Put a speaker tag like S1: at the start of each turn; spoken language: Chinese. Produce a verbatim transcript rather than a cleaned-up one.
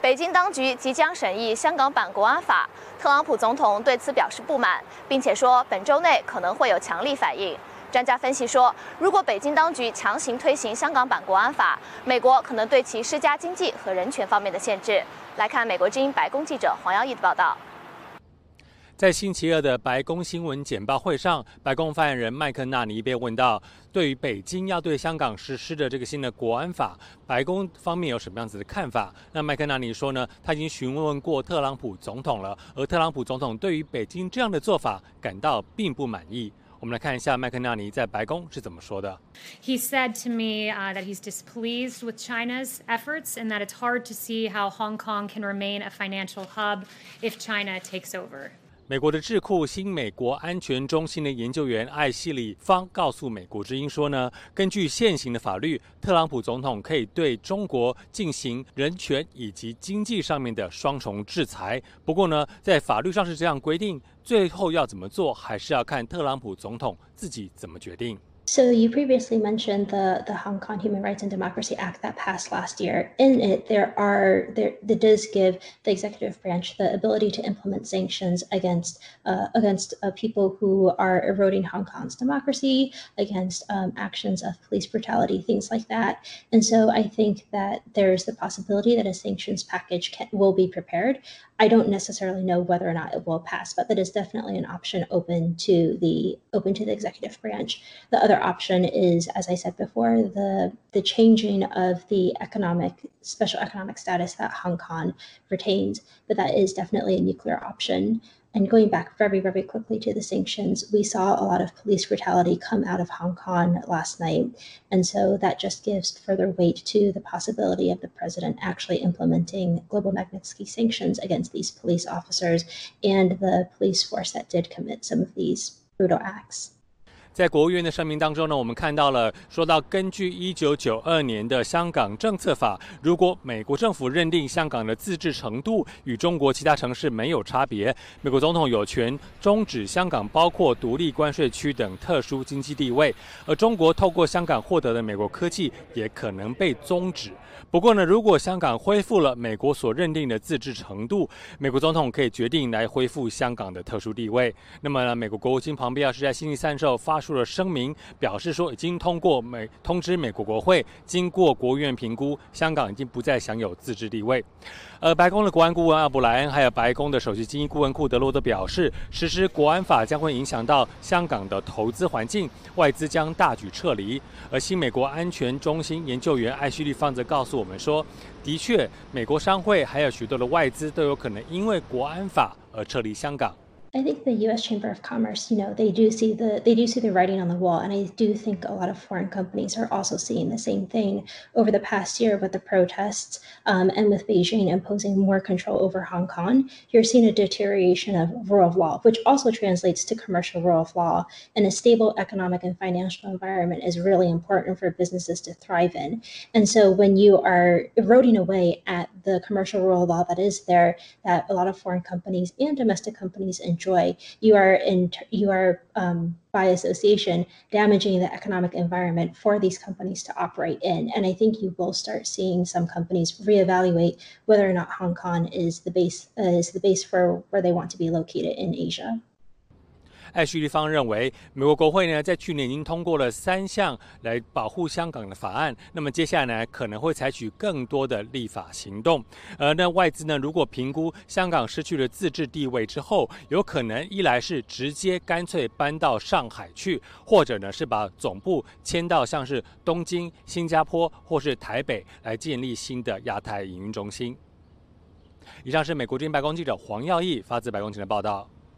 S1: 北京当局即将审议香港版国安法，特朗普总统对此表示不满，并且说本周内可能会有强力反应。专家分析说，如果北京当局强行推行香港版国安法，美国可能对其施加经济和人权方面的限制。来看美国之音白宫记者黄耀义的报道。
S2: 在星期二的白宫新闻简报会上，白宫发言人麦克纳尼被问到，对于北京要对香港实施的这个新的国安法，白宫方面有什么样子的看法？那麦克纳尼说呢，他已经询问过特朗普总统了，而特朗普总统对于北京这样的做法感到并不满意。我们来看一下麦克纳尼在白宫是怎么说的。
S3: He said to me uh, that he's displeased with China's efforts and that it's hard to see how Hong Kong can remain a financial hub if China takes over.
S2: 美国的智库新美国安全中心的研究员艾希里方告诉美国之音说呢，根据现行的法律，特朗普总统可以对中国进行人权以及经济上面的双重制裁。不过呢，在法律上是这样规定，最后要怎么做，还是要看特朗普总统自己怎么决定。
S4: So you previously mentioned the, the Hong Kong Human Rights and Democracy Act that passed last year. In it, there are there that does give the executive branch the ability to implement sanctions against uh, against uh, people who are eroding Hong Kong's democracy, against um, actions of police brutality, things like that. And so I think that there's the possibility that a sanctions package can, will be prepared. I don't necessarily know whether or not it will pass, but that is definitely an option open to the open to the executive branch. The other option is, as I said before, the the changing of the economic special economic status that Hong Kong retains, but that is definitely a nuclear option. And going back very, very quickly to the sanctions, we saw a lot of police brutality come out of Hong Kong last night. And so that just gives further weight to the possibility of the president actually implementing global Magnitsky sanctions against these police officers and the police force that did commit some of these brutal acts.
S2: 在国务院的声明当中呢，我们看到了说到，根据一九九二年的香港政策法，如果美国政府认定香港的自治程度与中国其他城市没有差别，美国总统有权终止香港包括独立关税区等特殊经济地位，而中国透过香港获得的美国科技也可能被终止。不过呢，如果香港恢复了美国所认定的自治程度，美国总统可以决定来恢复香港的特殊地位。那么呢，美国国务卿庞佩奥是在星期三时候发出了声明，表示说已经通过美通知美国国会，经过国务院评估，香港已经不再享有自治地位。而白宫的国安顾问阿布莱恩，还有白宫的首席经济顾问库德洛都表示，实施国安法将会影响到香港的投资环境，外资将大举撤离。而新美国安全中心研究员艾希利方则告诉我们说，的确，美国商会还有许多的外资都有可能因为国安法而撤离香港。
S4: I think the U S Chamber of Commerce, you know, they do see the they do see the writing on the wall, and I do think a lot of foreign companies are also seeing the same thing over the past year with the protests um, and with Beijing imposing more control over Hong Kong. You're seeing a deterioration of rule of law, which also translates to commercial rule of law. And a stable economic and financial environment is really important for businesses to thrive in. And so when you are eroding away at the commercial rule of law that is there, that a lot of foreign companies and domestic companies enjoy, you are in you are um, by association damaging the economic environment for these companies to operate in. And I think you will start seeing some companies reevaluate whether or not Hong Kong is the base uh, is the base for where they want to be located in Asia.
S2: 艾希利方认为，美国国会呢在去年已经通过了三项来保护香港的法案，那么接下来呢可能会采取更多的立法行动。而那外资呢，如果评估香港失去了自治地位之后，有可能一来是直接干脆搬到上海去，或者呢是把总部迁到像是东京、新加坡或是台北来建立新的亚太营运中心。以上是美国之音白宫记者黄耀义发自白宫前的报道。